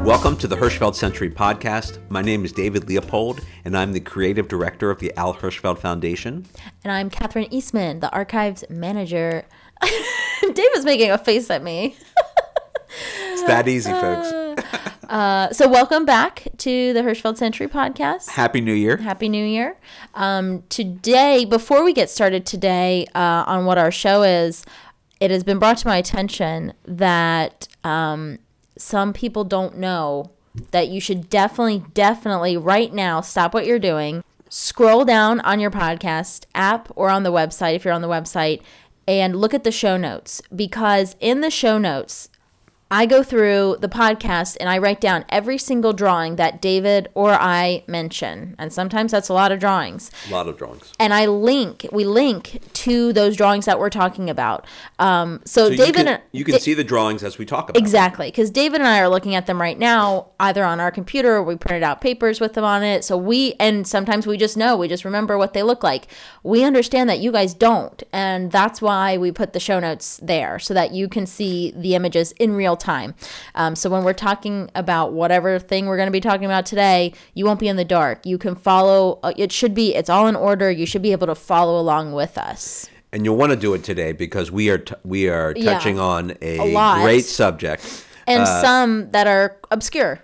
Welcome to the Hirschfeld Century Podcast. My name is David Leopold, and I'm the creative director of the Al Hirschfeld Foundation. And I'm Catherine Eastman, the archives manager. David's making a face at me. It's that easy, folks. So welcome back to the Hirschfeld Century Podcast. Happy New Year. Happy New Year. Today, before we get started today on what our show is, it has been brought to my attention that some people don't know that you should definitely right now stop what you're doing, scroll down on your podcast app or on the website if you're on the website, and look at the show notes, because in the show notes, I go through the podcast and I write down every single drawing that David or I mention. And sometimes that's a lot of drawings. A lot of drawings. And we link to those drawings that we're talking about. So David, you can see the drawings as we talk about exactly, because David and I are looking at them right now, either on our computer or we printed out papers with them on it. So and sometimes we just remember what they look like. We understand that you guys don't. And that's why we put the show notes there, so that you can see the images in real time. So when we're talking about whatever thing we're going to be talking about today, you won't be in the dark. You can follow. It's all in order. You should be able to follow along with us. And you'll want to do it today because we are touching on a great subject. And some that are obscure.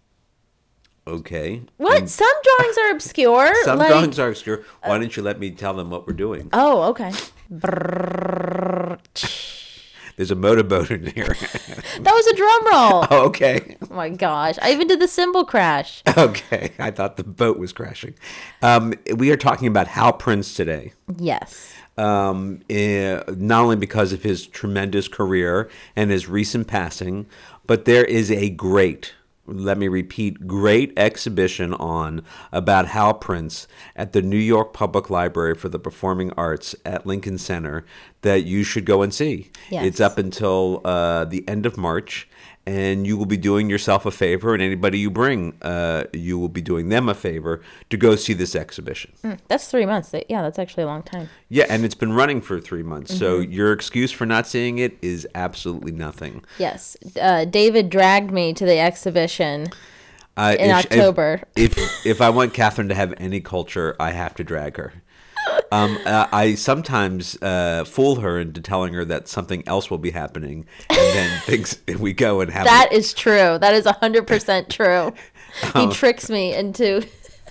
Okay. What? And some drawings are obscure? Some drawings are obscure. Why don't you let me tell them what we're doing? Oh, okay. There's a motorboat in here. That was a drum roll. Oh, okay. Oh my gosh. I even did the cymbal crash. Okay. I thought the boat was crashing. We are talking about Hal Prince today. Yes. Not only because of his tremendous career and his recent passing, but there is a great exhibition about Hal Prince at the New York Public Library for the Performing Arts at Lincoln Center that you should go and see. Yes. It's up until the end of March, and you will be doing yourself a favor, and anybody you bring, you will be doing them a favor to go see this exhibition. That's 3 months. Yeah, that's actually a long time. Yeah, and it's been running for 3 months, so your excuse for not seeing it is absolutely nothing. Yes. David dragged me to the exhibition in October. If I want Catherine to have any culture, I have to drag her. I sometimes fool her into telling her that something else will be happening, and then we go and have That is true. That is 100% true. He tricks me into...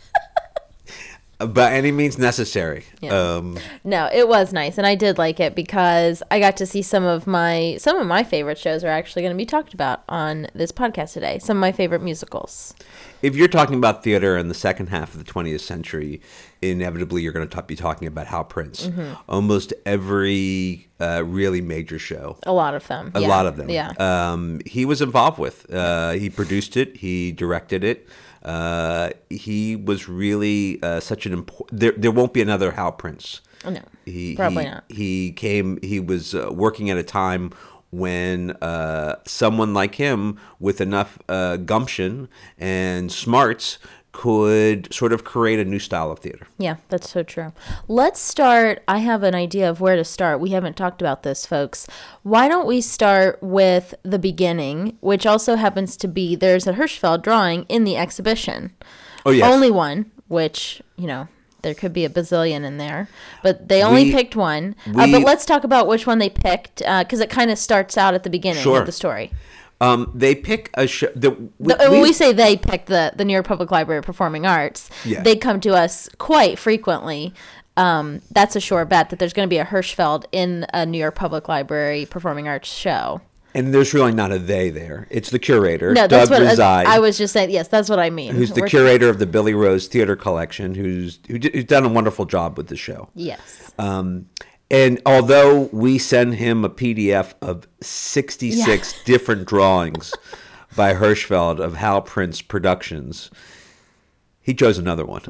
By any means necessary. Yeah. No, it was nice, and I did like it because I got to see some of my favorite shows are actually going to be talked about on this podcast today. Some of my favorite musicals. If you're talking about theater in the second half of the 20th century, inevitably you're going to be talking about Hal Prince. Almost every really major show. A lot of them. A lot of them. Yeah. He was involved with. He produced it. He directed it. He was really such an important... There won't be another Hal Prince. No, probably not. He was working at a time when someone like him with enough gumption and smarts could sort of create a new style of theater. Yeah, that's so true. Let's start. I have an idea of where to start. We haven't talked about this, folks. Why don't we start with the beginning, which also happens to be, there's a Hirschfeld drawing in the exhibition. Oh, yes. Only one, which, there could be a bazillion in there, but they only picked one. But let's talk about which one they picked, because it kind of starts out at the beginning of the story. They pick a show. When we say they pick the New York Public Library Performing Arts, they come to us quite frequently. That's a sure bet that there's going to be a Hirschfeld in a New York Public Library Performing Arts show. And there's really not a they there. It's the curator, no, that's Doug Rezai. I was just saying, yes, that's what I mean. Who's the curator of the Billy Rose Theater Collection, who's done a wonderful job with the show. Yes. And although we send him a PDF of 66 different drawings by Hirschfeld of Hal Prince productions, he chose another one.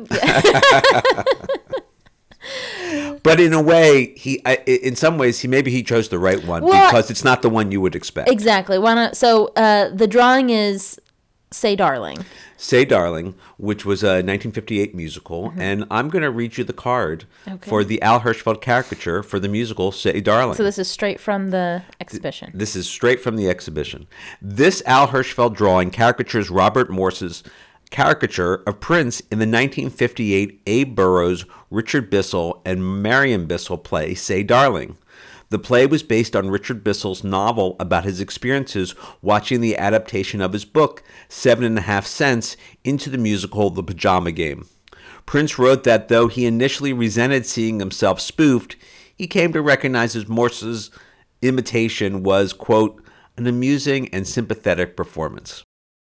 But in a way, in some ways, he chose the right one because it's not the one you would expect. Exactly. So the drawing is Say Darling. Say Darling, which was a 1958 musical, and I'm going to read you the card for the Al Hirschfeld caricature for the musical Say Darling. So this is straight from the exhibition. This is straight from the exhibition. This Al Hirschfeld drawing caricatures Robert Morse's caricature of Prince in the 1958 Abe Burrows, Richard Bissell, and Marion Bissell play Say Darling. The play was based on Richard Bissell's novel about his experiences watching the adaptation of his book, 7.5 Cents, into the musical The Pajama Game. Prince wrote that though he initially resented seeing himself spoofed, he came to recognize his Morse's imitation was, quote, an amusing and sympathetic performance.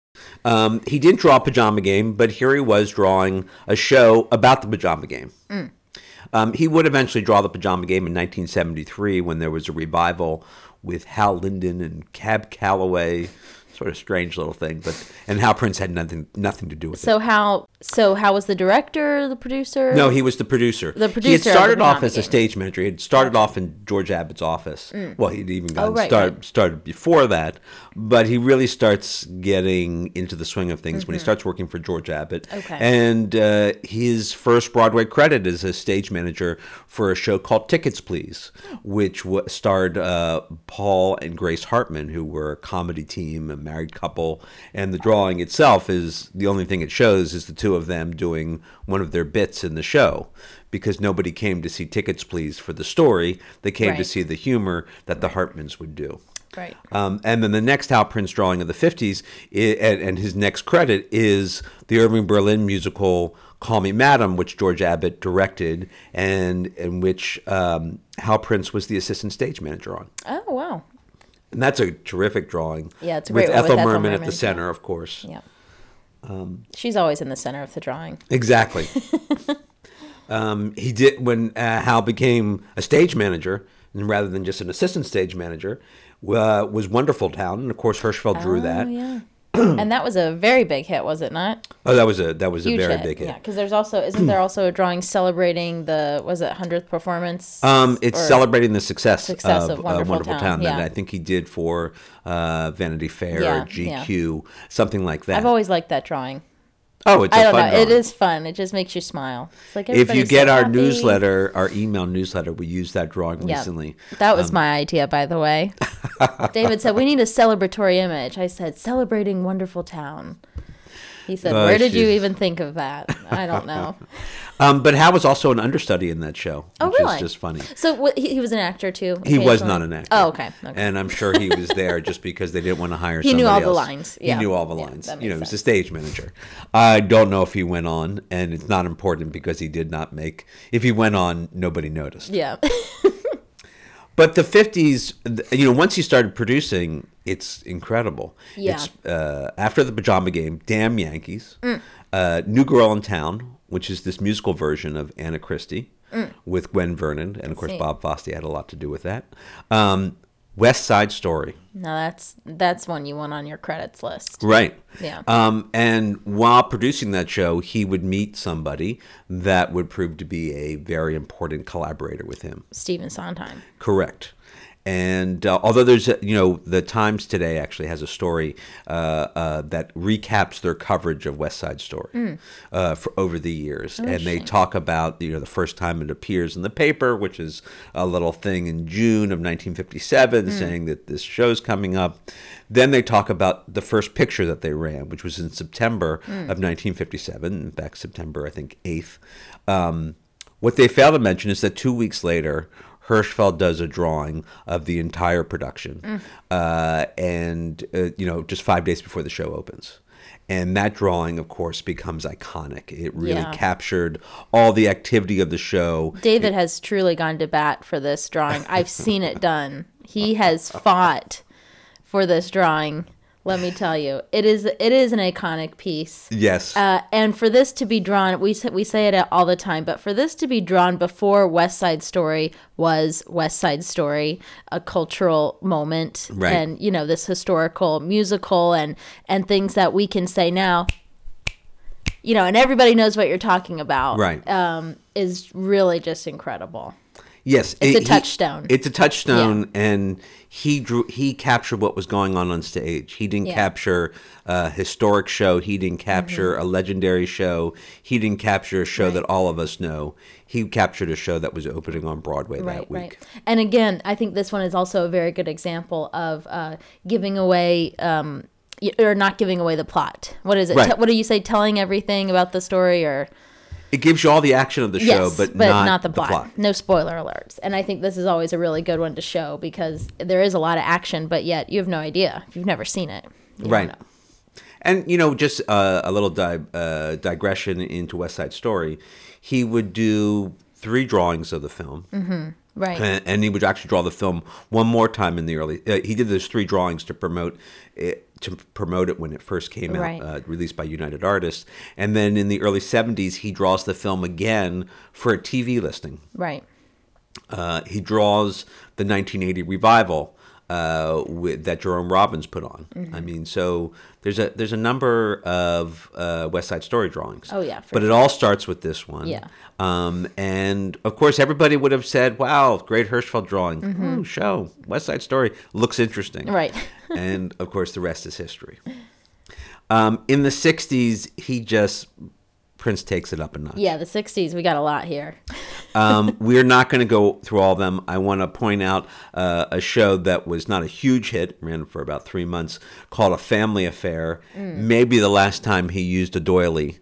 He didn't draw Pajama Game, but here he was drawing a show about the Pajama Game. He would eventually draw the Pajama Game in 1973 when there was a revival with Hal Linden and Cab Calloway. Sort of strange little thing, and Hal Prince had nothing to do with it. So Hal was the director, the producer? No, he was the producer. The producer. He had started of off the as a stage manager. He had started off in George Abbott's office. Well, he'd even started before that, but he really starts getting into the swing of things when he starts working for George Abbott. Okay. And his first Broadway credit is as stage manager for a show called Tickets, Please, which starred Paul and Grace Hartman, who were a comedy team, a married couple, and the drawing itself is the only thing it shows is the two of them doing one of their bits in the show, because nobody came to see Tickets, Please for the story. They came to see the humor that the Hartmans would do. Right. And then the next Hal Prince drawing of the 50s, and his next credit is the Irving Berlin musical Call Me Madam, which George Abbott directed, and in which Hal Prince was the assistant stage manager on. Oh, wow. And that's a terrific drawing. Yeah, it's a great with one. Ethel With Merman Ethel at the center, of course. Yeah. She's always in the center of the drawing. Exactly. He did when Hal became a stage manager, and rather than just an assistant stage manager, was Wonderful Town, and of course Hirschfeld drew that. Oh, yeah. And that was a very big hit, was it not? Oh, that was a Huge very hit. big hit. Yeah, because isn't there also a drawing celebrating the 100th performance? It's celebrating the success of Wonderful Town yeah. that I think he did for Vanity Fair, Yeah, GQ, something like that. I've always liked that drawing. Oh, it's I a don't fun know. drawing. It is fun. It just makes you smile. It's like If you everybody's get so our happy. newsletter, our email newsletter, we used that drawing Yeah. recently. That was my idea, by the way. David said, we need a celebratory image. I said, celebrating Wonderful Town. He said, where did you even think of that? I don't know. But Hal was also an understudy in that show, which really? is just funny. So he was an actor, too? He was occasionally? not an actor. Oh, okay. And I'm sure he was there just because they didn't want to hire He somebody knew all else. the lines. Yeah. He knew all the Yeah, lines. that He makes was a sense. stage manager. I don't know if he went on, and it's not important because he did not make... If he went on, nobody noticed. Yeah. But the 50s, once he started producing, it's incredible. Yeah. It's after the Pajama Game, Damn Yankees, New Girl in Town, which is this musical version of Anna Christie with Gwen Vernon. And, of course, Bob Fosse had a lot to do with that. West Side Story. No, that's one you want on your credits list. Right. Yeah. And while producing that show, he would meet somebody that would prove to be a very important collaborator with him. Stephen Sondheim. Correct. And although there's, the Times today actually has a story that recaps their coverage of West Side Story for over the years. And they talk about, the first time it appears in the paper, which is a little thing in June of 1957 saying that this show's coming up. Then they talk about the first picture that they ran, which was in September of 1957, in fact, September, I think, 8th. What they fail to mention is that 2 weeks later, Hirschfeld does a drawing of the entire production, and just 5 days before the show opens. And that drawing, of course, becomes iconic. It really captured all the activity of the show. David has truly gone to bat for this drawing. I've seen it done. He has fought for this drawing. Let me tell you, it is an iconic piece. Yes. And for this to be drawn, we say it all the time, but for this to be drawn before West Side Story was West Side Story, a cultural moment, right. And this historical musical and things that we can say now, and everybody knows what you're talking about. Right. Is really just incredible. Yes, It's a touchstone. It's a touchstone, and he captured what was going on stage. He didn't Yeah. capture a historic show. He didn't capture a legendary show. He didn't capture a show Right. that all of us know. He captured a show that was opening on Broadway Right, that week. right. And again, I think this one is also a very good example of giving away or not giving away the plot. What is it? Right. What do you say? Telling everything about the story, or It gives you all the action of the show, yes, but not the plot. No spoiler alerts. And I think this is always a really good one to show because there is a lot of action, but yet you have no idea if you've never seen it. You don't Right. know. And, just a little digression into West Side Story. He would do 3 drawings of the film. Right. And he would actually draw the film one more time in the early. He did those 3 drawings to promote it when it first came Right. out, released by United Artists. And then in the early 70s, he draws the film again for a TV listing. Right. He draws the 1980 revival that Jerome Robbins put on. Mm-hmm. I mean, so there's a number of West Side Story drawings. Oh, yeah, for but it all starts with this one. Yeah. And of course, everybody would have said, "Wow, great Hirschfeld drawing. Oh, show West Side Story looks interesting." Mm-hmm. Right. And of course, the rest is history. In the 60s, Prince takes it up a notch. Yeah, the 60s, we got a lot here. We're not going to go through all of them. I want to point out a show that was not a huge hit, ran for about 3 months, called A Family Affair. Maybe the last time he used a doily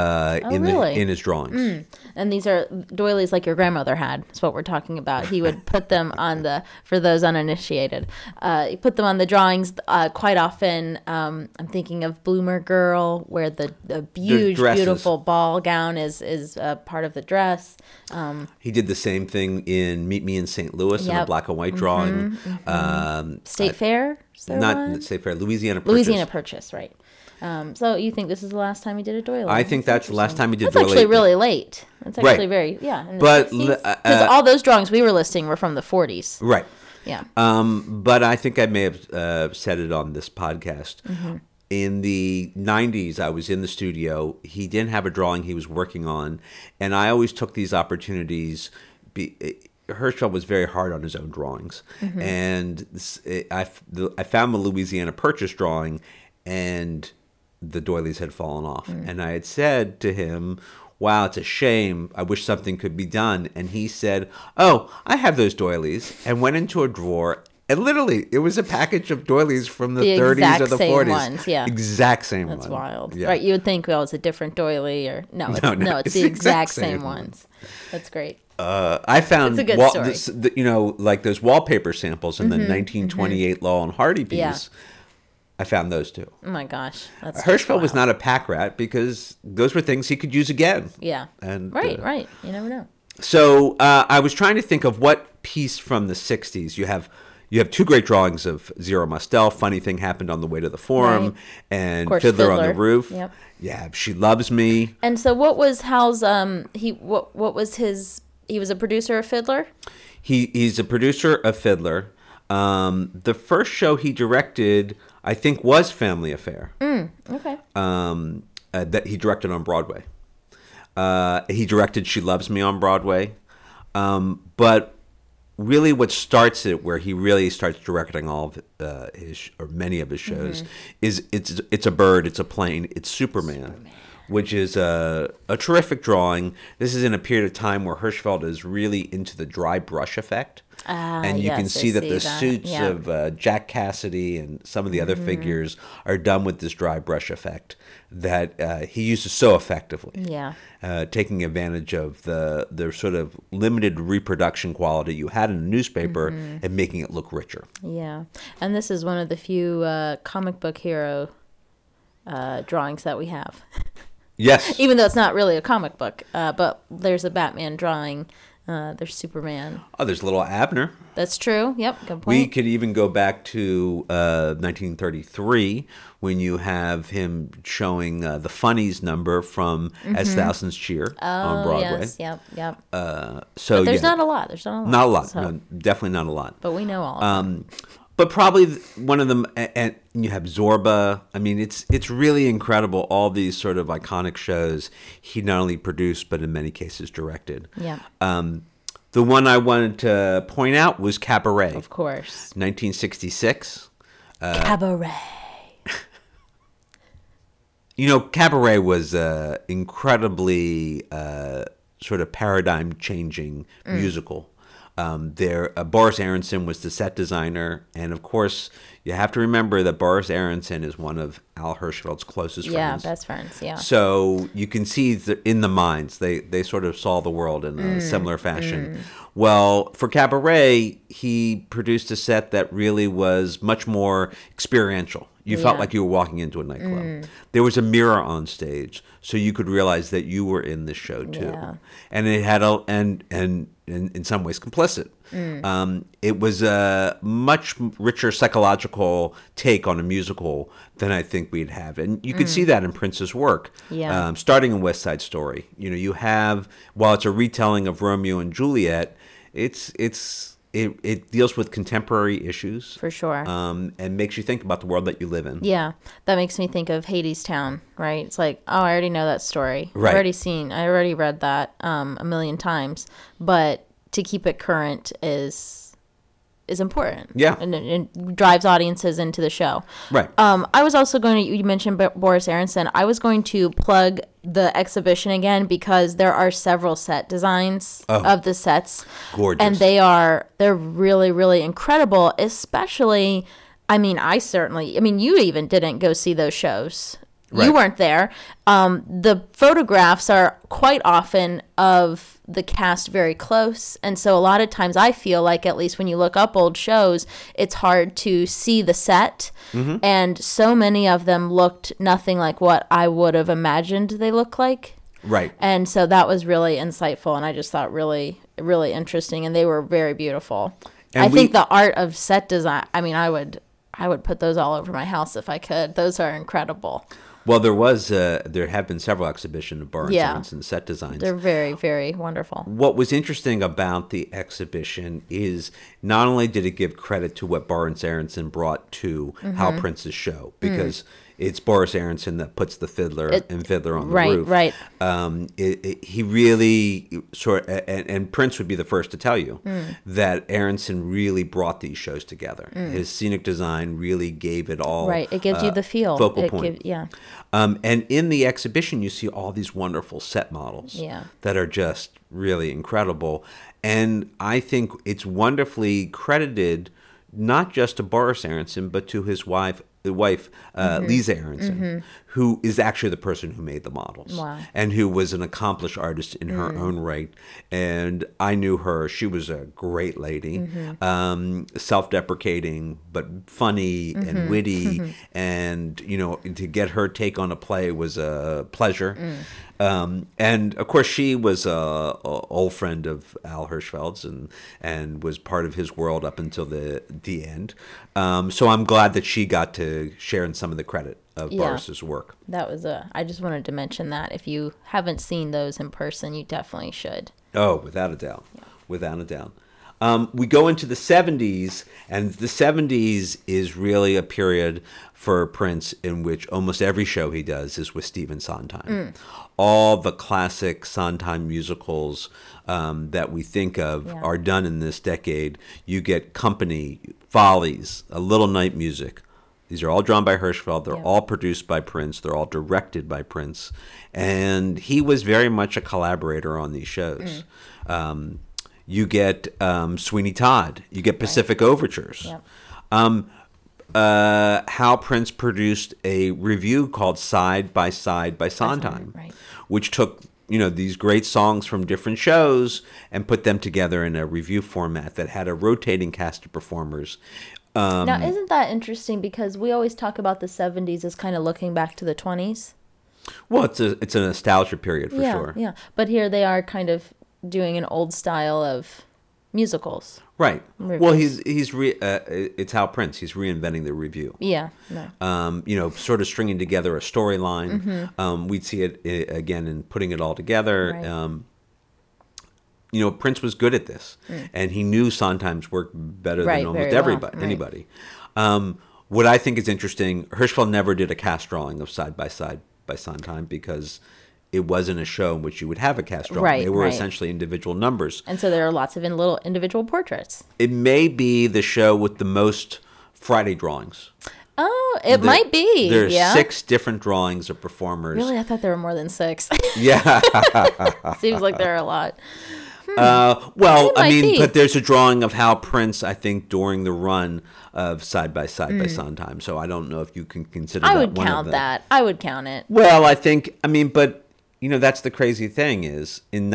really? in his drawings. And these are doilies like your grandmother had. That's what we're talking about. He would put them on for those uninitiated, he put them on the drawings quite often. I'm thinking of Bloomer Girl, where the huge, dresses. beautiful ball gown is part of the dress. He did the same thing in Meet Me in St. Louis in a Yep. black and white drawing. State Fair? Is there Not one? State Fair, Louisiana Purchase. Louisiana Purchase, right. So you think this is the last time he did a doily? I think that's the last time he did That's doily. actually really late. That's Right. actually very, yeah. But, Because all those drawings we were listing were from the 40s. Right. Yeah. But I think I may have said it on this podcast. In the 90s, I was in the studio. He didn't have a drawing he was working on. And I always took these opportunities. Hirschfeld was very hard on his own drawings. And I found the Louisiana Purchase drawing, and the doilies had fallen off. And I had said to him, "Wow, it's a shame. I wish something could be done." And he said, "Oh, I have those doilies," and went into a drawer. And literally, it was a package of doilies from the 30s exact or the same 40s. ones, yeah. Exact same That's one. wild. Yeah. Right, you would think, well, it's a different doily or... No, it's, No, it's it's the the exact exact same same ones. That's great. I found It's a good story. like those wallpaper samples in the 1928 Laurel and Hardy piece. Yeah. I found those too. Oh, my gosh. That's Hirschfeld was wild. not a pack rat because those were things he could use again. Yeah. And, Right. You never know. So I was trying to think of what piece from the 60s. You have 2 great drawings of Zero Mostel. Funny Thing Happened on the Way to the Forum, Right. and Of course, Fiddler on the Fiddler. Roof. Yep. Yeah, She Loves Me. And so what was Hal's... what was his... He was a producer of Fiddler? He's a producer of Fiddler. The first show he directed, I think, was Family Affair. Okay. That he directed on Broadway. He directed She Loves Me on Broadway. But really what starts it, where he really starts directing all of many of his shows, is It's a Bird, It's a Plane, It's Superman. Which is a terrific drawing. This is in a period of time where Hirschfeld is really into the dry brush effect. And you can yes, I see that see the that. suits Yeah. of Jack Cassidy and some of the other figures are done with this dry brush effect that he uses so effectively. Yeah. Taking advantage of the sort of limited reproduction quality you had in a newspaper and making it look richer. Yeah. And this is one of the few comic book hero drawings that we have. Yes. Even though it's not really a comic book, but there's a Batman drawing. There's Superman. Oh, there's little Abner. That's true. Yep, good point. We could even go back to 1933 when you have him showing the Funnies number from As Thousands Cheer on Broadway. Yes, yep. So There's yeah, not a lot. There's not a lot. not a lot. So- No, definitely not a lot. But we know all of them. But probably one of them, and you have Zorba. I mean, it's really incredible. All these sort of iconic shows he not only produced, but in many cases directed. Yeah. The one I wanted to point out was Cabaret, Of course. 1966. Cabaret. Cabaret was incredibly sort of paradigm-changing musical. Boris Aronson was the set designer, and of course, you have to remember that Boris Aronson is one of Al Hirschfeld's closest friends. Yeah, best friends, yeah. So you can see in the minds, they sort of saw the world in a similar fashion. Well, for Cabaret, he produced a set that really was much more experiential. You felt like you were walking into a nightclub. There was a mirror on stage, so you could realize that you were in this show too. Yeah. And it had and in some ways complicit. It was a much richer psychological take on a musical than I think we'd have, and you could see that in Prince's work. Yeah. Starting in West Side Story, you have, while it's a retelling of Romeo and Juliet, it deals with contemporary issues For sure. and makes you think about the world that you live in. Yeah, that makes me think of Hadestown, right? It's like, oh, I already know that story. Right. I already read that a million times. But to keep it current is important. Yeah. And it drives audiences into the show. Right. I was also going to, you mentioned Boris Aronson. I was going to plug the exhibition again because there are several set designs of the sets. Gorgeous. And they're really, really incredible, especially, you even didn't go see those shows. Right. You weren't there. The photographs are quite often of the cast very close. And so a lot of times I feel like, at least when you look up old shows, it's hard to see the set. Mm-hmm. And so many of them looked nothing like what I would have imagined they look like. Right. And so that was really insightful. And I just thought really, really interesting. And they were very beautiful. And I think the art of set design, I would put those all over my house if I could. Those are incredible. Well, there have been several exhibitions of Boris Aronson set designs. They're very, very wonderful. What was interesting about the exhibition is not only did it give credit to what Boris Aronson brought to Hal Prince's show, because it's Boris Aronson that puts the Fiddler and Fiddler on the roof. Right. He really and Prince would be the first to tell you that Aronson really brought these shows together. His scenic design really gave it all. Right. It gives you the feel. Focal point. And in the exhibition, you see all these wonderful set models that are just really incredible. And I think it's wonderfully credited not just to Boris Aronson, but to his wife, Lisa Aronson, who is actually the person who made the models. Wow. And who was an accomplished artist in her own right. And I knew her. She was a great lady, self-deprecating, but funny and witty. And, to get her take on a play was a pleasure. And of course, she was a old friend of Al Hirschfeld's and was part of his world up until the end. So I'm glad that she got to share in some of the credit of Boris's work. I just wanted to mention that. If you haven't seen those in person, you definitely should. Oh, without a doubt. Yeah. Without a doubt. We go into the 70s, and the 70s is really a period for Prince in which almost every show he does is with Stephen Sondheim. All the classic Sondheim musicals that we think of are done in this decade. You get Company, Follies, A Little Night Music. These are all drawn by Hirschfeld. They're all produced by Prince. They're all directed by Prince. And he was very much a collaborator on these shows. You get Sweeney Todd. You get Pacific Overtures. Hal Prince produced a review called Side by Side by Sondheim, which took these great songs from different shows and put them together in a review format that had a rotating cast of performers. Now, isn't that interesting? Because we always talk about the 70s as kind of looking back to the 20s. Well, it's a nostalgia period for sure. Yeah, but here they are kind of doing an old style of musicals. Right. Well, it's Hal Prince. He's reinventing the review. Yeah. No. Sort of stringing together a storyline. We'd see it again in putting it all together. Right. Prince was good at this, and he knew Sondheim's work better than almost anybody. What I think is interesting, Hirschfeld never did a cast drawing of Side by Side by Sondheim because it wasn't a show in which you would have a cast drawing. Right, They were right. essentially individual numbers. And so there are lots of little individual portraits. It may be the show with the most Friday drawings. Oh, it might be. There's yeah. 6 different drawings of performers. Really? I thought there were more than 6. Yeah. Seems like there are a lot. Well, It I might mean, be. but there's a drawing of Hal Prince, I think, during the run of Side by Side by Sondheim. So I don't know if you can consider I that would one of count them. that. I would count it. Well, but that's the crazy thing is in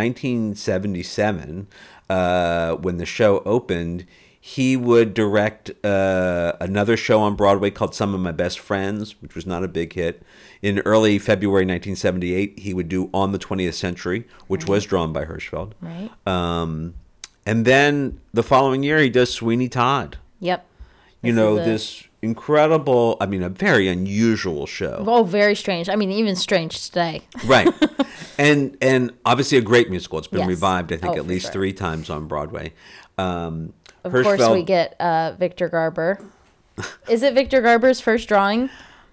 1977, when the show opened, he would direct another show on Broadway called Some of My Best Friends, which was not a big hit. In early February 1978, he would do On the 20th Century, which was drawn by Hirschfeld. Right. And then the following year, he does Sweeney Todd. Yep. This incredible, a very unusual show. Oh, very strange. I mean, even strange today. Right. And obviously a great musical. It's been Yes. revived, I think, Oh, at for least sure. 3 times on Broadway. Of course, we get Victor Garber. Is it Victor Garber's first drawing?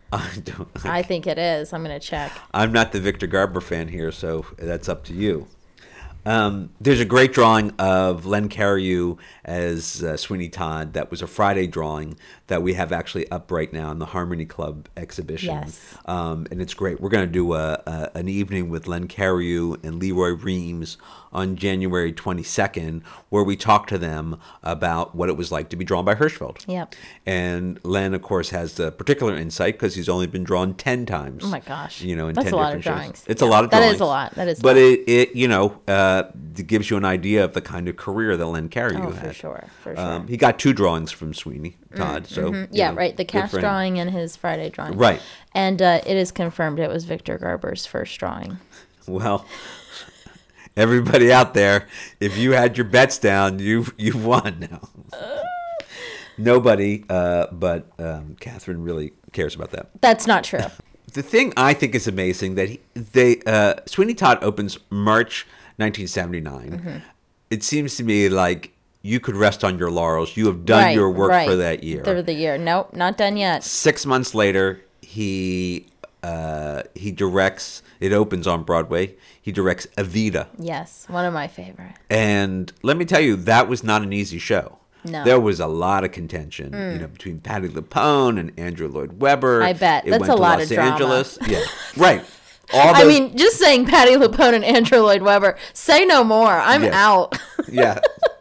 I think it is. I'm going to check. I'm not the Victor Garber fan here, so that's up to you. There's a great drawing of Len Cariou as Sweeney Todd. That was a Friday drawing that we have actually up right now in the Harmony Club exhibition. Yes. And it's great. We're going to do an evening with Len Cariou and Leroy Reams on January 22nd, where we talk to them about what it was like to be drawn by Hirschfeld. Yep. And Len, of course, has the particular insight because he's only been drawn 10 times. Oh my gosh. In That's 10 a lot of different shows. drawings. It's a lot of drawings. That is a lot. That is a But lot. it gives you an idea of the kind of career that Len Cariou Oh, had. for sure. For sure. He got 2 drawings from Sweeney Todd. So Yeah, right. The good cast for him. drawing and his Friday drawing. Right. And it is confirmed it was Victor Garber's first drawing. Well, everybody out there, if you had your bets down, you've won now. Nobody but Catherine really cares about that. That's not true. The thing I think is amazing that Sweeney Todd opens March 1979. Mm-hmm. It seems to me like you could rest on your laurels. You have done your work for that year. For the year. Nope, not done yet. 6 months later, he directs. It opens on Broadway. He directs Evita, Yes, one of my favorite. and let me tell you, that was not an easy show. No. There was a lot of contention, between Patti LuPone and Andrew Lloyd Webber. I bet. It That's went a to lot Los of drama. Angeles. Yeah, right. I mean, just saying Patti LuPone and Andrew Lloyd Webber. Say no more. I'm Yes. out. Yeah.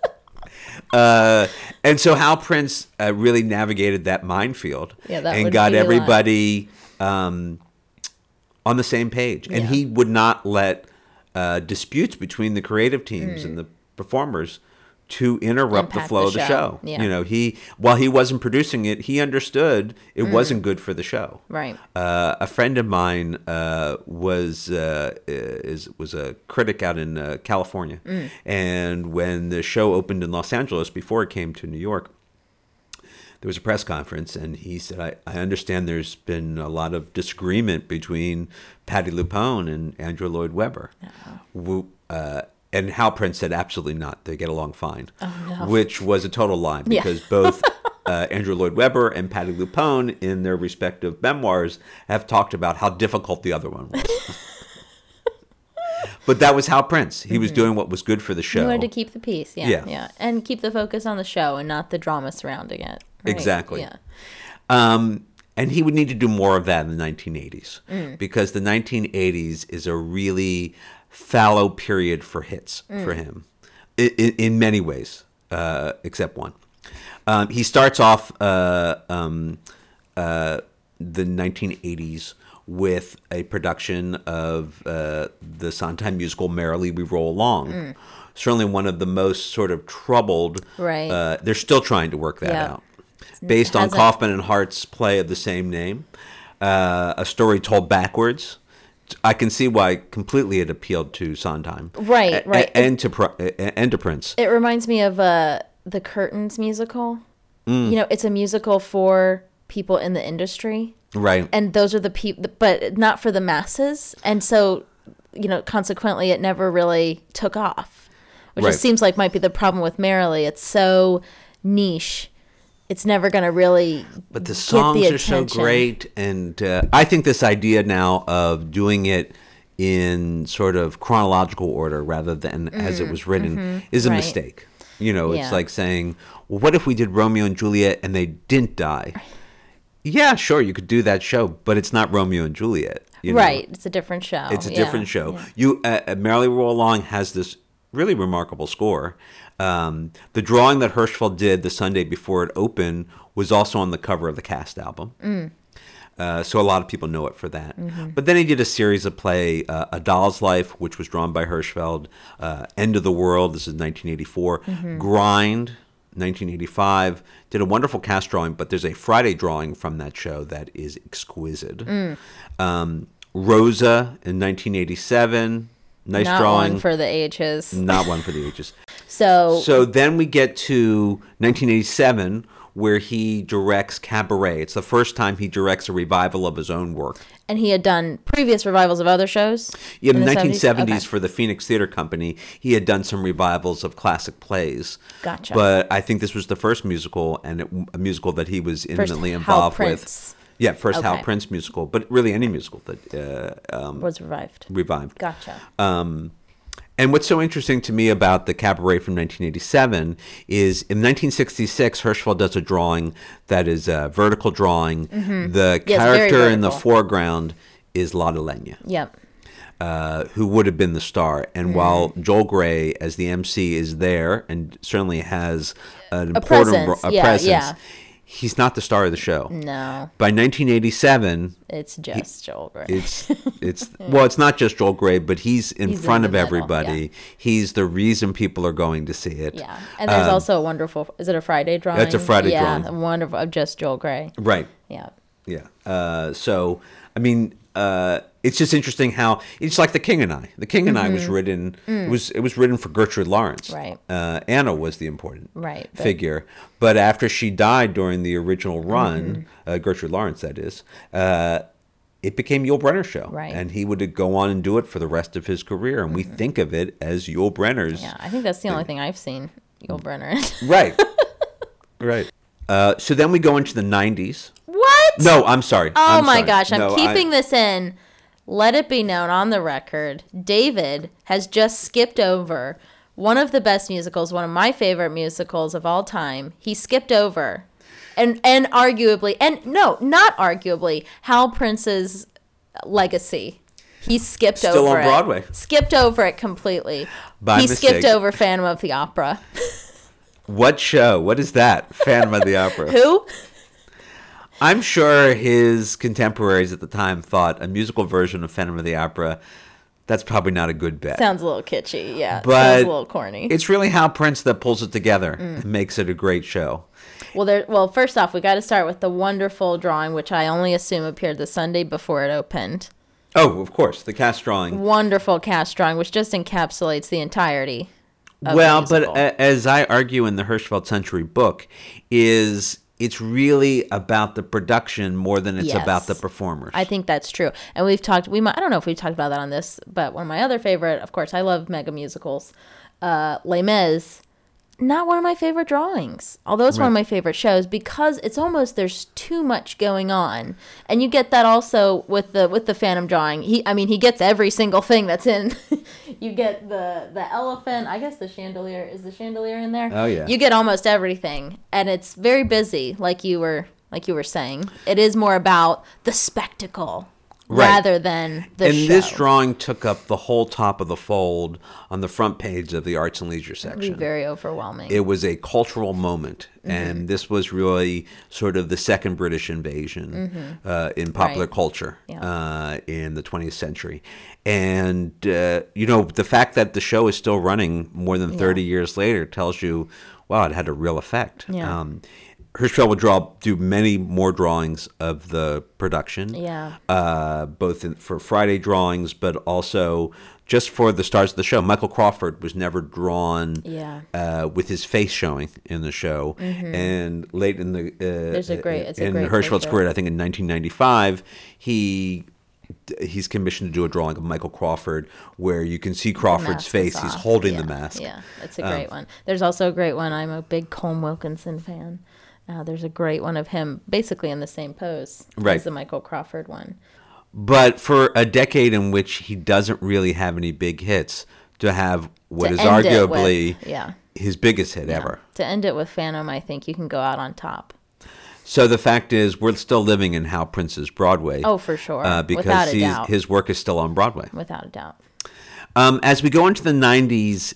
And so Hal Prince really navigated that minefield and would got be a lot. everybody on the same page. And Yeah. he would not let disputes between the creative teams and the performers to interrupt the Impact flow the of the show. show. Yeah. While he wasn't producing it, he understood it wasn't good for the show. Right. A friend of mine was a critic out in California, and when the show opened in Los Angeles before it came to New York, there was a press conference, and he said, "I understand there's been a lot of disagreement between Patti LuPone and Andrew Lloyd Webber." And Hal Prince said, "Absolutely not. They get along fine," which was a total lie because both Andrew Lloyd Webber and Patti LuPone, in their respective memoirs, have talked about how difficult the other one was. But that was Hal Prince. He was doing what was good for the show. You wanted to keep the peace. Yeah. Yeah. And keep the focus on the show and not the drama surrounding it. Right? Exactly. Yeah. And he would need to do more of that in the 1980s because the 1980s is a really fallow period for hits for him in many ways, except one. He starts off the 1980s with a production of the Sondheim musical Merrily We Roll Along. Certainly one of the most sort of troubled. Right. They're still trying to work that out. Based on hasn't- Kaufman and Hart's play of the same name, a story told backwards. I can see why completely it appealed to Sondheim, Right, right. and to Prince. It reminds me of the Curtains musical. It's a musical for people in the industry. Right. And those are the people, but not for the masses. And so, consequently, it never really took off, which Right. just seems like might be the problem with Merrily. It's so niche. It's never going to really But the get songs the are so attention. great, and I think this idea now of doing it in sort of chronological order rather than as it was written is a Right. mistake. You know, it's Yeah. like saying, well, what if we did Romeo and Juliet and they didn't die? Yeah, sure, you could do that show, but it's not Romeo and Juliet. You know? Right. It's a different show. It's a Yeah, different show. yeah. You Merrily Roll Along has this really remarkable score. The drawing that Hirschfeld did the Sunday before it opened was also on the cover of the cast album. So a lot of people know it for that. But then he did a series of play, A Doll's Life, which was drawn by Hirschfeld, End of the World, this is 1984, Grind, 1985, did a wonderful cast drawing, but there's a Friday drawing from that show that is exquisite. Rosa in 1987, nice Not drawing. one for the ages. Not one for the ages. So So then we get to 1987, where he directs Cabaret. It's the first time he directs a revival of his own work. and he had done previous revivals of other shows. In the 70s? 1970s, Okay. for the Phoenix Theater Company, he had done some revivals of classic plays. Gotcha. But I think this was the first musical, and a musical that he was intimately Hal involved Prince with. Yeah, first Hal Okay. Prince musical, but really any musical that was revived. revived. Gotcha. And what's so interesting to me about the Cabaret from 1987 is in 1966, Hirschfeld does a drawing that is a vertical drawing. The Yes, very character in the vertical. foreground is Lotte Lenya, Yep. who would have been the star. And Mm. while Joel Grey, as the MC, is there and certainly has an important presence. Yeah, presence, yeah. he's not the star of the show. No, By 1987, it's just Joel Grey. it's well, it's not just Joel Grey, but he's in He's in front the of middle, everybody. He's the reason people are going to see it. Yeah, and there's also a wonderful. Is it a Friday drawing? That's a Friday yeah, drawing. wonderful of just Joel Grey. Right. Yeah, Yeah. So I mean, it's just interesting how it's like The King and I. The King and I was written. It was written for Gertrude Lawrence. Right. Anna was the important Right, but- figure, but after she died during the original run, Gertrude Lawrence, that is. It became Yul Brynner's show, Right. and he would go on and do it for the rest of his career. And we think of it as Yul Brynner's. yeah. I think that's the only thing I've seen Yul Brynner in. Right. Right. So then we go into the 90s. What? No, I'm sorry. Oh I'm my sorry. gosh, I'm No, keeping this in. Let it be known on the record, David has just skipped over one of the best musicals, one of my favorite musicals of all time. He skipped over and arguably, and no, not arguably, Hal Prince's Legacy. He skipped Still over on it. Broadway. Skipped over it completely. By he skipped mistake. over Phantom of the Opera. What show? What is that? Phantom of the Opera. Who? I'm sure his contemporaries at the time thought a musical version of Phantom of the Opera, that's probably not a good bet. Sounds a little kitschy, yeah. But Sounds a little corny. It's really Hal Prince that pulls it together and makes it a great show. Well, first off, we got to start with the wonderful drawing, which I only assume appeared the Sunday before it opened. Oh, of course, the cast drawing. Wonderful cast drawing, which just encapsulates the entirety of Well, the but musical. as I argue in the Hirschfeld Century book, it's really about the production more than it's Yes. about the performers. I think that's true. And I don't know if we've talked about that on this, but one of my other favorite, of course, I love mega musicals, Les Mis. Not one of my favorite drawings, although it's one of my favorite shows because it's almost there's too much going on, and you get that also with the Phantom drawing. He gets every single thing that's in. You get the elephant. I guess the chandelier is the chandelier in there. Oh, yeah. You get almost everything, and it's very busy, like you were saying. It is more about the spectacle. Right. Rather than the and show. this drawing took up the whole top of the fold on the front page of the Arts and Leisure It'd be section. very overwhelming. It was a cultural moment, and this was really sort of the second British invasion in popular Right. culture Yeah. in the 20th century. And, the fact that the show is still running more than 30 years later tells you, wow, it had a real effect. Yeah. Hirschfeld would do many more drawings of the production. Yeah. Both for Friday drawings, but also just for the stars of the show. Michael Crawford was never drawn with his face showing in the show. And late in the it's a great Hirschfeld's picture. career, I think in 1995, he's commissioned to do a drawing of Michael Crawford where you can see Crawford's Mask is face. He's off. holding Yeah, the mask. Yeah, it's a great one. There's also a great one. I'm a big Colm Wilkinson fan. There's a great one of him basically in the same pose Right. as the Michael Crawford one. But for a decade in which he doesn't really have any big hits, to have what To is end it arguably with, yeah. his biggest hit Yeah. ever. To end it with Phantom, I think you can go out on top. So the fact is, we're still living in Hal Prince's Broadway. Oh, for sure. Because Without a doubt. his work is still on Broadway. Without a doubt. As we go into the 90s,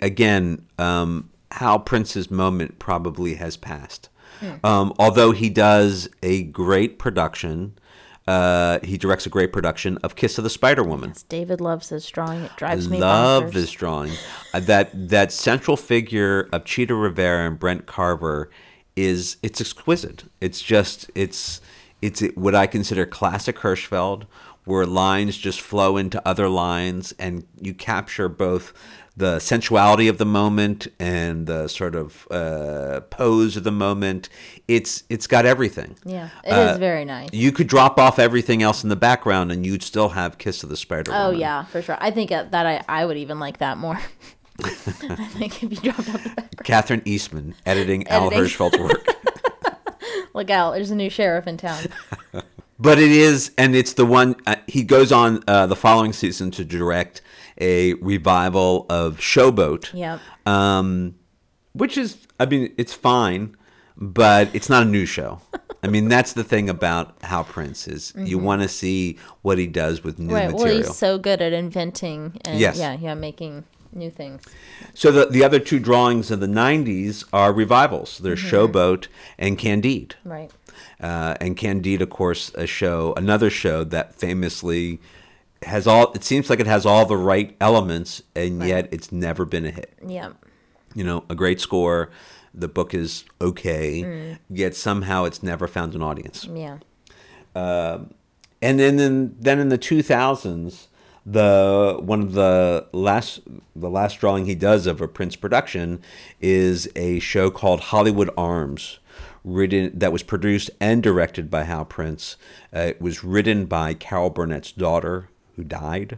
Hal Prince's moment probably has passed. Although he does a great production, he directs a great production of Kiss of the Spider-Woman. Yes, David loves this drawing. It drives me Love bonkers. this drawing. That central figure of Cheetah Rivera and Brent Carver it's exquisite. It's what I consider classic Hirschfeld, where lines just flow into other lines, and you capture both the sensuality of the moment and the sort of pose of the moment. It's got everything. Yeah, it is very nice. You could drop off everything else in the background, and you'd still have Kiss of the Spider-Woman. Oh, yeah, for sure. I think that I would even like that more. I think if you dropped off the background. Catherine Eastman editing Al Hirschfeld's work. Look out, there's a new sheriff in town. But it's the one, he goes on the following season to direct a revival of Showboat. Yep. Which is, it's fine, but it's not a new show. That's the thing about Hal Prince is you want to see what he does with new material. Well, he's so good at inventing and Yes. making new things. So the other two drawings of the 90s are revivals. They're Showboat and Candide. Right. And Candide, of course, another show that famously it seems like it has all the right elements, and yet it's never been a hit. Yeah. A great score. The book is okay, yet somehow it's never found an audience. Yeah. And then in the 2000s, one of the last drawing he does of a Prince production is a show called Hollywood Arms, that was produced and directed by Hal Prince. It was written by Carol Burnett's daughter, who died.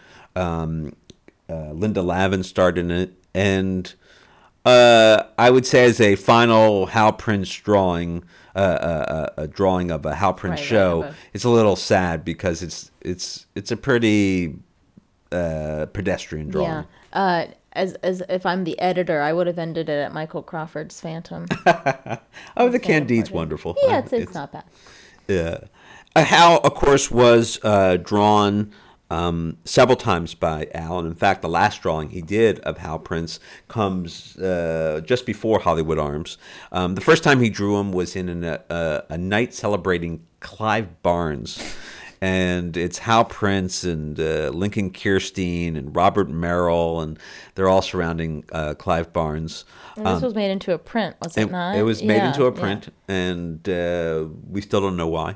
Linda Lavin starred in it, and I would say as a final Hal Prince drawing, a drawing of a Hal Prince show, it's a little sad because it's a pretty pedestrian drawing. Yeah. As if I'm the editor, I would have ended it at Michael Crawford's Phantom. Oh, the Candide's wonderful. Yeah, it's not bad. Yeah. Hal, of course, was drawn several times by Al, and in fact, the last drawing he did of Hal Prince comes just before Hollywood Arms. The first time he drew him was in a night celebrating Clive Barnes. And it's Hal Prince and Lincoln Kirstein and Robert Merrill, and they're all surrounding Clive Barnes. And this was made into a print, was it not? It was made into a print, and we still don't know why.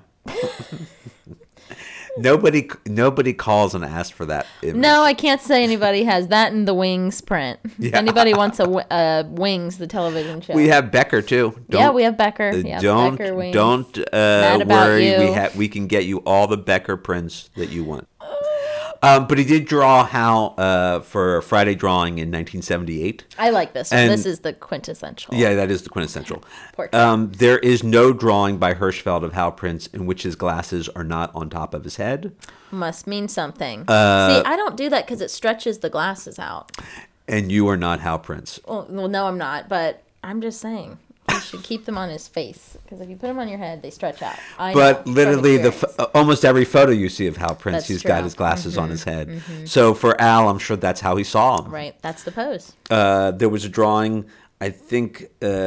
Nobody calls and asks for that image. No, I can't say anybody has that in the Wings print. If anybody wants a Wings, the television show. We have Becker too. We have Becker. Becker, Wings. Don't Mad About worry. You. We can get you all the Becker prints that you want. But he did draw Hal for Friday Drawing in 1978. I like this one. And this is the quintessential. Yeah, that is the quintessential. Portrait. There is no drawing by Hirschfeld of Hal Prince in which his glasses are not on top of his head. Must mean something. See, I don't do that because it stretches the glasses out. And you are not Hal Prince. Well, no, I'm not. But I'm just saying. You should keep them on his face, because if you put them on your head, they stretch out. But literally, almost every photo you see of Hal Prince, That's he's true. got his glasses on his head. So for Al, I'm sure that's how he saw him. Right, that's the pose. There was a drawing, I think,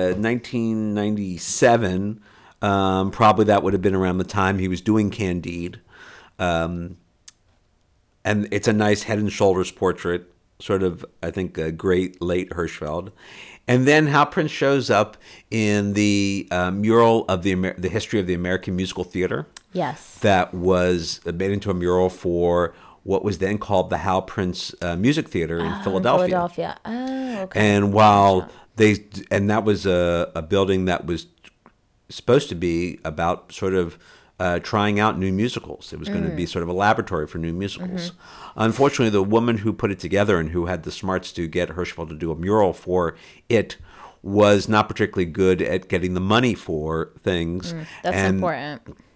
1997. Probably that would have been around the time he was doing Candide. And it's a nice head and shoulders portrait, sort of, I think, a great late Hirschfeld. And then Hal Prince shows up in the mural of the history of the American musical theater. Yes. That was made into a mural for what was then called the Hal Prince Music Theater in Philadelphia. Oh, okay. And that was a building that was supposed to be about sort of trying out new musicals. It was going to be sort of a laboratory for new musicals. Unfortunately, the woman who put it together and who had the smarts to get Hirschfeld to do a mural for it was not particularly good at getting the money for things. That's important.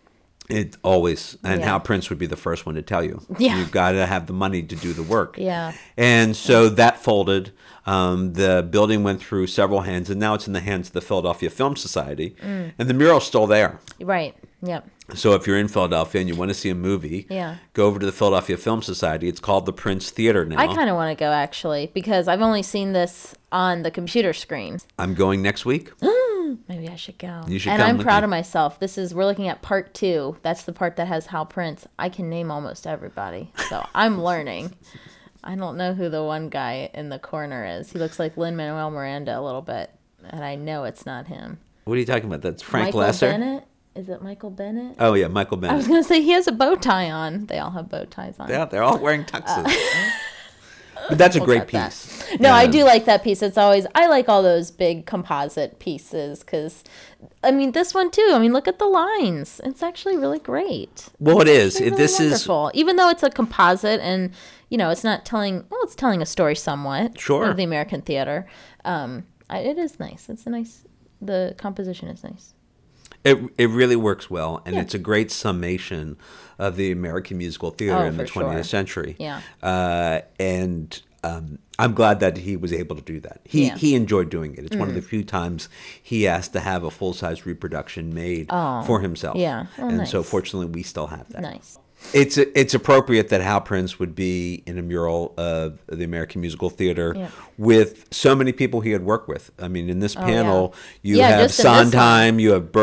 It always, and Yeah. Hal Prince would be the first one to tell you. Yeah. You've got to have the money to do the work. Yeah. And so that folded. The building went through several hands, and now it's in the hands of the Philadelphia Film Society. And the mural's still there. Right. Yep. So if you're in Philadelphia and you want to see a movie, Yeah. go over to the Philadelphia Film Society. It's called the Prince Theater now. I kind of want to go actually because I've only seen this on the computer screen. I'm going next week. Maybe I should go. You should and come I'm with proud me. of myself. We're looking at part 2. That's the part that has Hal Prince. I can name almost everybody. So I'm learning. I don't know who the one guy in the corner is. He looks like Lin-Manuel Miranda a little bit. And I know it's not him. What are you talking about? That's Frank Michael Lesser? Bennett? Is it Michael Bennett? Oh, yeah, Michael I was Bennett. going to say he has a bow tie on. They all have bow ties on. Yeah, they're all wearing tuxes. But that's a We'll great cut that. piece. No, I Yeah. do like that piece. I like all those big composite pieces because, I mean, this one too. I mean, look at the lines. It's actually really great. Well, it is. It's really This is wonderful. Even though it's a composite and, it's not telling, it's telling a story somewhat Sure. of the American theater. It is nice. The composition is nice. It really works well, and Yeah. it's a great summation of the American musical theater in the for 20th sure. century. Yeah. And I'm glad that he was able to do that. Yeah. He enjoyed doing it. It's one of the few times he asked to have a full-size reproduction made for himself. Yeah. Oh, and so nice. fortunately, we still have that. Nice. It's appropriate that Hal Prince would be in a mural of the American musical theater Yeah. with so many people he had worked with. I mean, in this panel, you Yeah, have just in this one. Sondheim, you have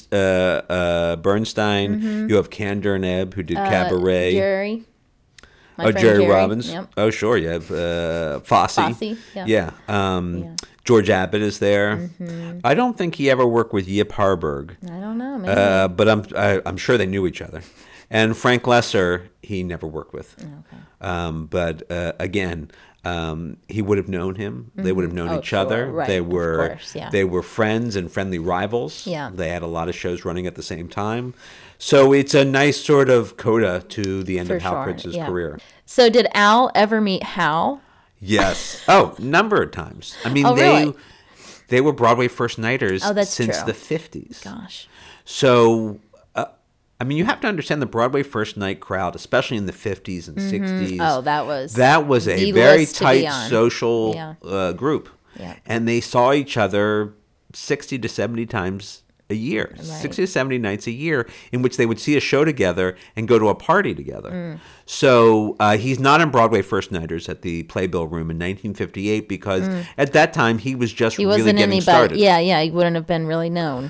Bernstein, you have Kander and Ebb, who did Cabaret. Jerry. My Oh, friend Jerry Robbins. Yep. Oh, sure. You have Fosse. Fosse, yeah. George Abbott is there. I don't think he ever worked with Yip Harburg, I don't know. Maybe. but I'm sure they knew each other. And Frank Lesser, he never worked with. But again, he would have known him. They would have known Oh, each sure. other. Right, They of were course, yeah. they were friends and friendly rivals. Yeah. They had a lot of shows running at the same time. So it's a nice sort of coda to the end For of Hal sure, Prince's yeah. career. So did Al ever meet Hal? Yes. Oh, number of times. I mean, Oh, really? they were Broadway first nighters Oh, that's since true. the 50s. Gosh. So, I mean, you have to understand the Broadway first night crowd, especially in the 50s and 60s. Oh, that was a the very list to be tight on. social Yeah. group. Yeah. And they saw each other 60 to 70 times a year, Right. 60 to 70 nights a year, in which they would see a show together and go to a party together. Mm. So he's not in Broadway First Nighters at the Playbill Room in 1958 because at that time he was just Mm. He really wasn't getting anybody. started. Yeah, he wouldn't have been really known.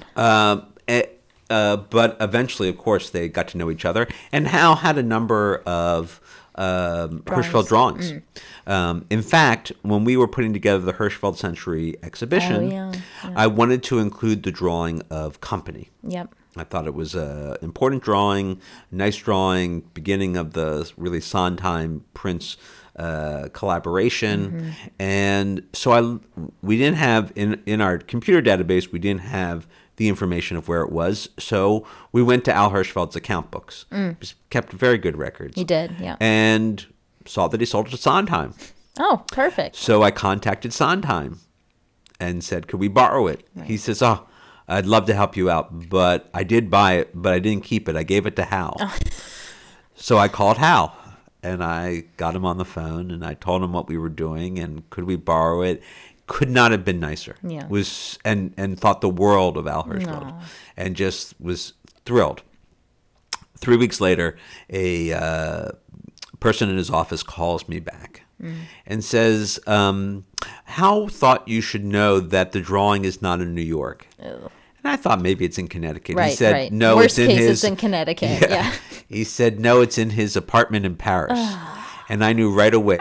But eventually, of course, they got to know each other. And Hal had a number of Hirschfeld drawings. In fact, when we were putting together the Hirschfeld Century exhibition, yeah. I wanted to include the drawing of Company. Yep. I thought it was an important drawing, nice drawing, beginning of the really Sondheim Prince collaboration. And so we didn't have, in our computer database, we didn't have the information of where it was. So we went to Al Hirschfeld's account books. Just kept very good records. He did, yeah. And saw that he sold it to Sondheim. Oh, perfect. So I contacted Sondheim and said, could we borrow it? He says, oh, I'd love to help you out, but I did buy it, but I didn't keep it. I gave it to Hal. So I called Hal and I got him on the phone and I told him what we were doing and could we borrow it? Could not have been nicer. Yeah. Was and thought the world of Al Hirschfeld and just was thrilled. 3 weeks later, a person in his office calls me back and says, Hal thought you should know that the drawing is not in New York. Ew. And I thought maybe it's in Connecticut. Right, He said, right. no, Worst it's in case, his... it's in Connecticut. Yeah. He said, no, it's in his apartment in Paris. And I knew right away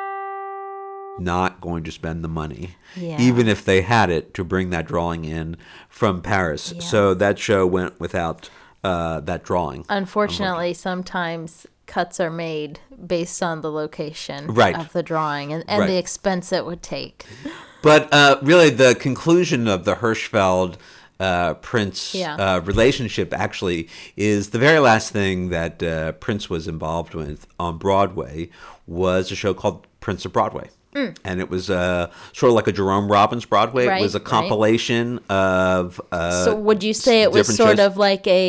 not going to spend the money, Yeah. even if they had it, to bring that drawing in from Paris. Yeah. So that show went without that drawing. Unfortunately, sometimes cuts are made based on the location Right. of the drawing and Right. the expense it would take. But really, the conclusion of the Hirschfeld Prince Yeah. relationship actually is the very last thing that Prince was involved with on Broadway was a show called Prince of Broadway. And it was sort of like a Jerome Robbins Broadway. Right, It was a right. compilation of So would you say it was different sort shows. of like a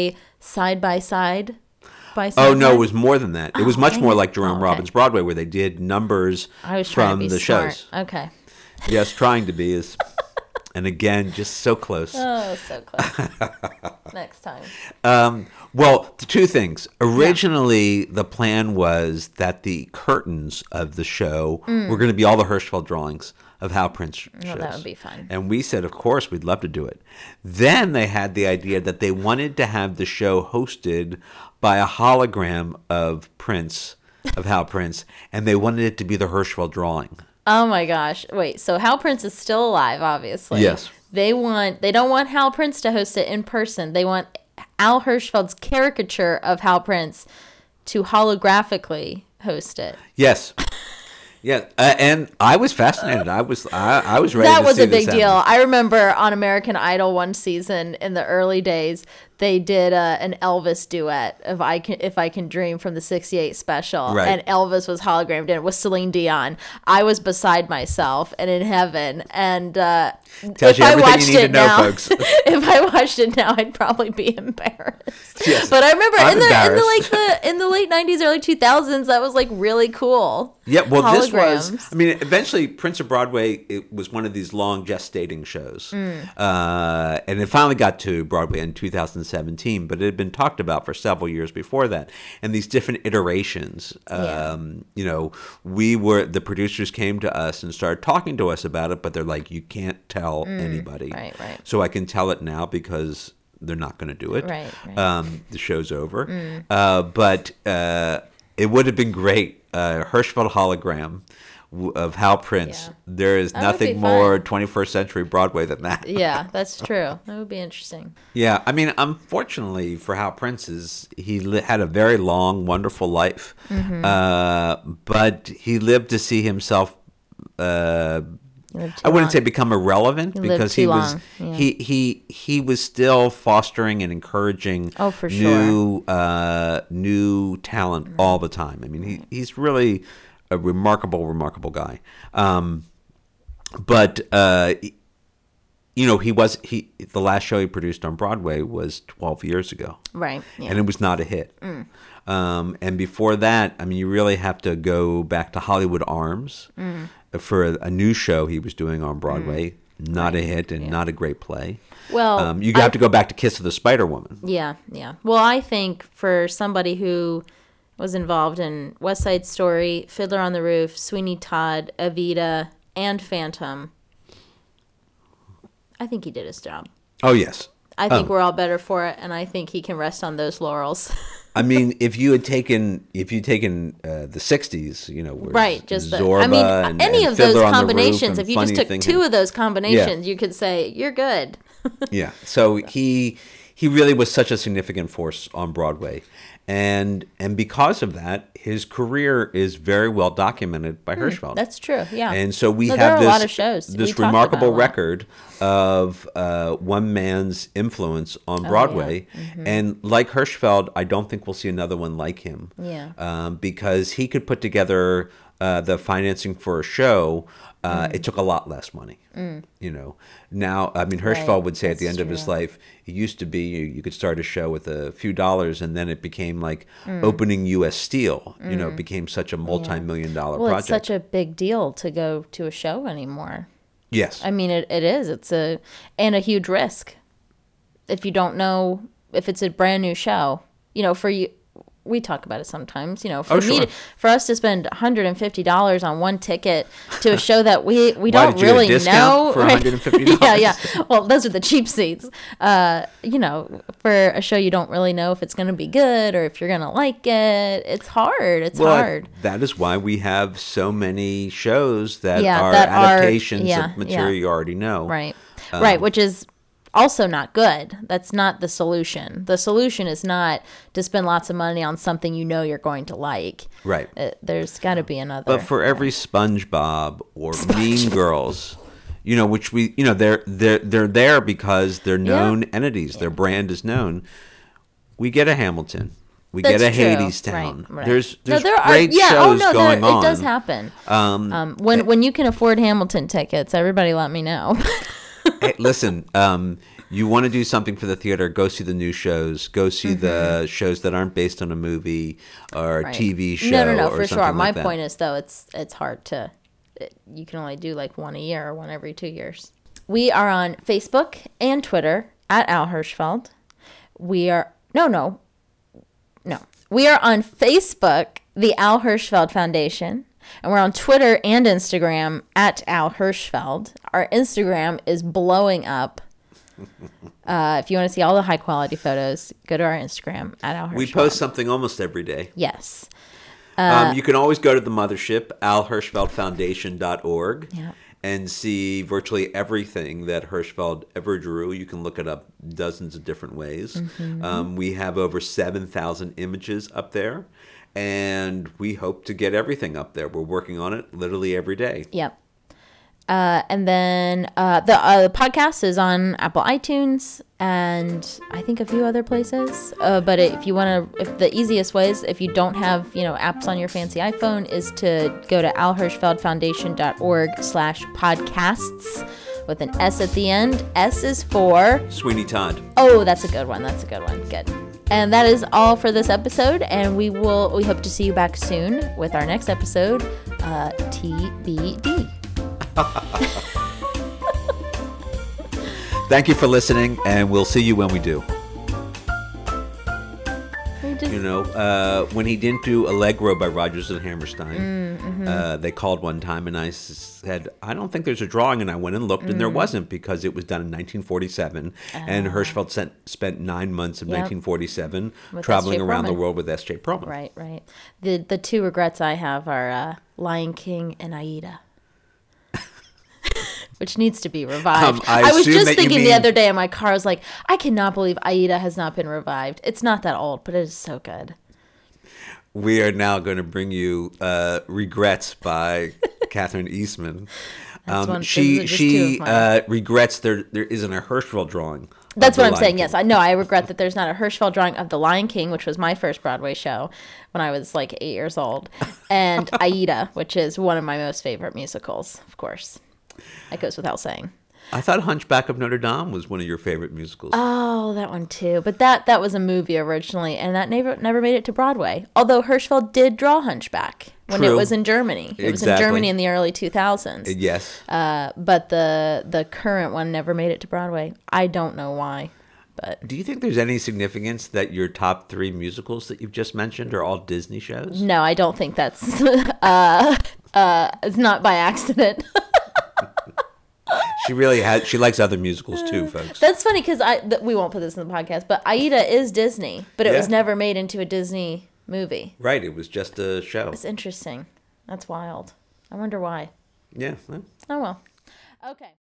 Side by side? Oh, no, it was more than that. It was much dang more it. like Jerome Oh, okay. Robbins Broadway, where they did numbers I was trying from to be the smart. shows. Okay. Yes, trying to be is, and again, just so close. Oh, so close. Next time. Well, two things. Originally, the plan was that the curtains of the show were going to be all the Hirschfeld drawings of Hal Prince shows. Well, that would be fun. And we said, of course, we'd love to do it. Then they had the idea that they wanted to have the show hosted by a hologram of Prince, of Hal Prince, and they wanted it to be the Hirschfeld drawing. Oh my gosh. Wait, so Hal Prince is still alive, obviously. Yes. They don't want Hal Prince to host it in person. They want Al Hirschfeld's caricature of Hal Prince to holographically host it. Yes. Yeah, and I was fascinated. I was ready. That to was see a big this deal. happen. I remember on American Idol one season in the early days, they did an Elvis duet of If I Can Dream from the '68 special, Right. and Elvis was hologrammed in with Celine Dion. I was beside myself and in heaven, and Tells if you I everything watched you need to it know, now, folks. if I watched it now, I'd probably be embarrassed. Yes. But I remember I'm in the embarrassed. in the late '90s, early 2000s, that was like really cool. Yeah, well, this was. Holograms. I mean, eventually, Prince of Broadway. It was one of these long gestating shows, and it finally got to Broadway in 2017. But it had been talked about for several years before that, and these different iterations. You know, the producers came to us and started talking to us about it, but they're like, you can't tell anybody. Right. So I can tell it now because they're not going to do it. Right. The show's over. But it would have been great. Hirschfeld hologram of Hal Prince. Yeah. There is That would nothing be more fun. 21st century Broadway than that. Yeah, that's true. That would be interesting. Yeah, I mean, unfortunately for Hal Prince, he had a very long, wonderful life, but he lived to see himself. I wouldn't say become irrelevant lived because too he was long, yeah. he was still fostering and encouraging Oh, for new talent all the time. I mean, he's really a remarkable guy. But you know, the last show he produced on Broadway was 12 years ago. Right. Yeah. And it was not a hit. And before that, I mean, you really have to go back to Hollywood Arms for a new show he was doing on Broadway. Not a hit and not a great play. Well, you have to go back to Kiss of the Spider Woman. Yeah. Well, I think for somebody who was involved in West Side Story, Fiddler on the Roof, Sweeney Todd, Evita, and Phantom, I think he did his job. Oh, yes. I think we're all better for it, and I think he can rest on those laurels. I mean, if you'd taken the '60s, you know, where Right, just Zorba I mean, and, any and of those Fiddler on the Roof combinations. and If you just Funny took Thing two Happened. of those combinations, you could say you're good. Yeah. So he really was such a significant force on Broadway. And because of that, his career is very well documented by Hirschfeld. That's true. Yeah. And so we No, have there are this, a lot of shows. We this talked about remarkable a lot. record of one man's influence on Broadway. And like Hirschfeld, I don't think we'll see another one like him. Yeah. Because he could put together the financing for a show. It took a lot less money. You know, now, I mean, Hirschfeld Right. would say at the That's end of his true. life, it used to be you could start a show with a few dollars and then it became like opening U.S. Steel. You know, it became such a multi-million-dollar Well, project. it's such a big deal to go to a show anymore. Yes. I mean, it is. It's a huge risk if you don't know if it's a brand new show. You know, for you, we talk about it sometimes. You know, for sure. for us to spend $150 on one ticket to a show that we Why, don't did you get a really discount know for right? $150? Yeah. Well, those are the cheap seats. You know, for a show you don't really know if it's going to be good or if you're going to like it. It's hard. It's hard. That is why we have so many shows that Yeah, are that are- adaptations yeah, of material yeah. you already know. Right. Right, which is also not good. That's not the solution. The solution is not to spend lots of money on something you know you're going to like. Right. There's got to be another. But for every SpongeBob or Mean Girls, you know, which we, you know, they're there because they're known entities. Their brand is known. We get a Hamilton. We get a That's true. Hadestown. Right. There's No, there are- great yeah, shows going it on. does happen. When you can afford Hamilton tickets, everybody let me know. Hey, listen, You want to do something for the theater, go see the new shows. Go see the shows that aren't based on a movie or a TV show. No, or for something sure. My like that. point is, though, it's hard to... you can only do like one a year or one every 2 years. We are on Facebook and Twitter at Al Hirschfeld. We are... No. We are on Facebook, the Al Hirschfeld Foundation. And we're on Twitter and Instagram at Al Hirschfeld. Our Instagram is blowing up. If you want to see all the high quality photos, go to our Instagram at Al Hirschfeld. We post something almost every day. Yes. You can always go to the mothership, alhirschfeldfoundation.org, Yeah. and see virtually everything that Hirschfeld ever drew. You can look it up dozens of different ways. We have over 7,000 images up there, and we hope to get everything up there. We're working on it literally every day. Yep. And then the podcast is on Apple iTunes and I think a few other places. But if you want to, if the easiest ways, if you don't have, apps on your fancy iPhone, is to go to alhirschfeldfoundation.org/podcasts with an S at the end. S is for Sweeney Todd. Oh, that's a good one. Good. And that is all for this episode. And we hope to see you back soon with our next episode, TBD. Thank you for listening, and we'll see you when we do. When he didn't do Allegro by Rodgers and Hammerstein, they called one time, and I said, I don't think there's a drawing, and I went and looked, and there wasn't, because it was done in 1947, and Hirschfeld spent 9 months of 1947 traveling around the world with S.J. Perlman. Right. The two regrets I have are Lion King and Aida. Which needs to be revived. I was just thinking the other day in my car, I was like, I cannot believe Aida has not been revived. It's not that old, but it is so good. We are now going to bring you Regrets by Catherine Eastman. She regrets there isn't a Hirschfeld drawing. That's what I'm saying, yes. I regret that there's not a Hirschfeld drawing of The Lion King, which was my first Broadway show when I was like 8 years old, and Aida, which is one of my most favorite musicals, of course. That goes without saying. I thought Hunchback of Notre Dame was one of your favorite musicals. Oh, that one too. But that was a movie originally, and that never made it to Broadway. Although Hirschfeld did draw Hunchback when it was in Germany. It was in Germany in the early 2000s. Yes. But the current one never made it to Broadway. I don't know why. But do you think there's any significance that your top 3 musicals that you've just mentioned are all Disney shows? No, I don't think that's it's not by accident. She likes other musicals too, folks. That's funny because we won't put this in the podcast, but Aida is Disney, but it was never made into a Disney movie. Right, it was just a show. It's interesting. That's wild. I wonder why. Yeah. Oh well. Okay.